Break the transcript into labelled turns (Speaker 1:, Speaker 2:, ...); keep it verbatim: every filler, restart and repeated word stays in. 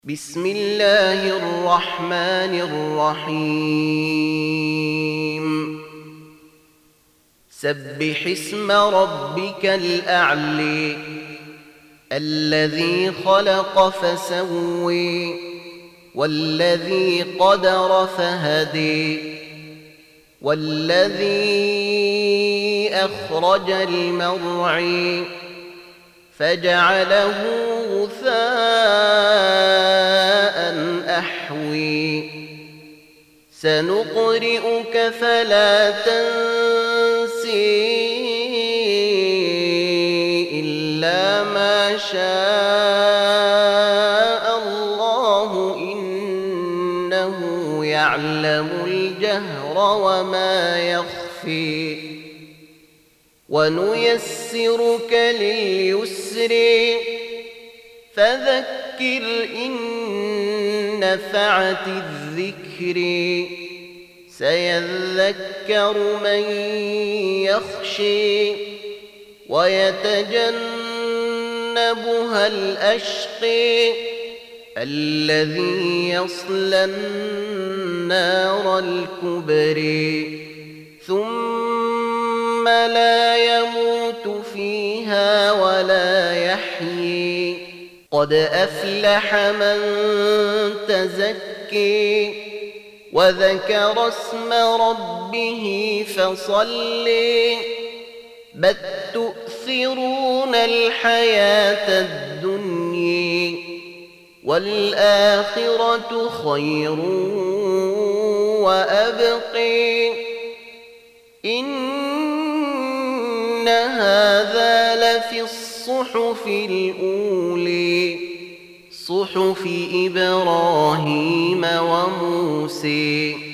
Speaker 1: بسم الله الرحمن الرحيم سبح اسم ربك الأعلى الذي خلق فسوي والذي قدر فهدي والذي أخرج المرعي فجعله غثاء أحوي سنقرئك فلا تنسي إلا ما شاء الله إنه يعلم الجهر وما يخفي ونيسرك لليسر فذكر إن نفعت الذكر سيذكر من يخشي ويتجنبها الأشقي الذي يصلى النار الكبرى ثم لا يموت فيها ولا يحيي قد أفلح من تزكي وذكر اسم ربه فصلي بل تؤثرون الحياة الدنيا والآخرة خير وأبقي إن هذا لفي الصحف الأولى صحف إبراهيم وموسى